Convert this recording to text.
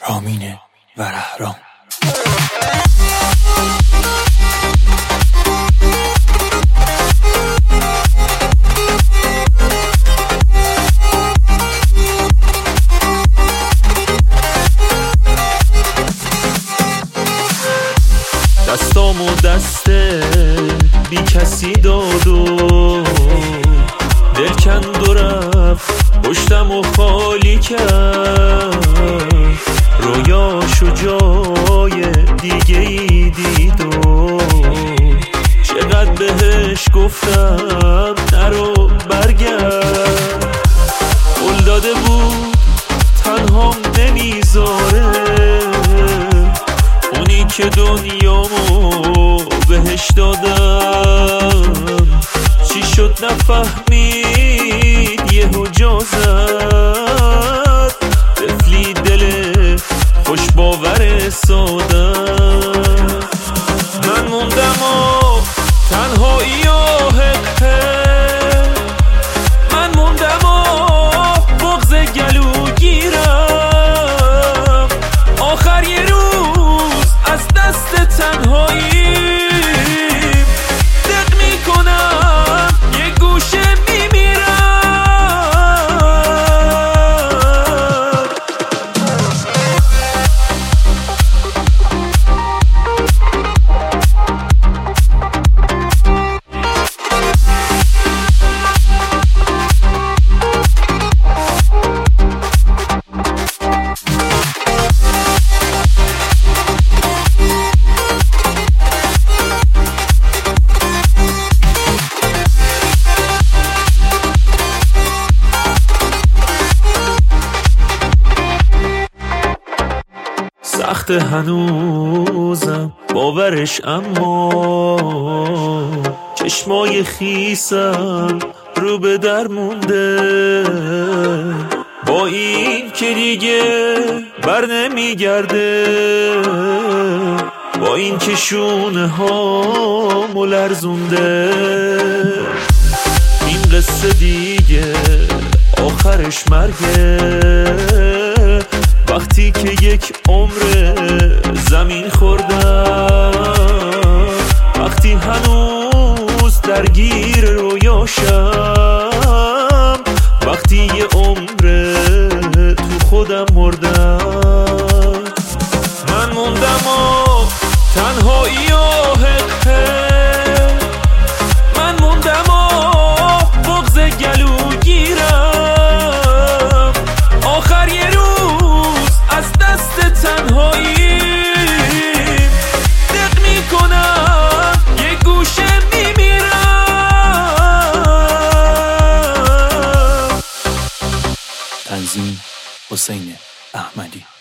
رامین ورهرام. دستامو دست بی کسی داد و دل کند و رفت، پشتمو خالی کرد، رویاشو جای دیگه ای دید و چقدر بهش گفتم نرو برگرد. قول داده بود تنهام نمیذاره، اونی که دنیامو بهش دادم چی شد نفهمید، یهو جا زد طفلی دل خوش باور ساده. من موندم و تنهایی و حقه، من موندم و بغض گلو گیرم، آخر یه روز از دست تنهایی دق میکنم یه گوشه میمیرم. سخت هنوزم باورش، اما چشمای خیسم رو به در مونده، با این که دیگه بر نمیگرده، با این که شونه هامو لرزونده. این قصه دیگه آخرش مرگه، وقتی که یک عمر زمین خوردم، وقتی هنوز درگیر رویاشم، وقتی یه عمر تو خودم مردم. من موندم و تنهایی و حقه، من موندم و بغض گلو گیرم، آخر یه روز از دست تنهایی دق میکنم یه گوشه میمیرم. تنظیم حسین احمدی.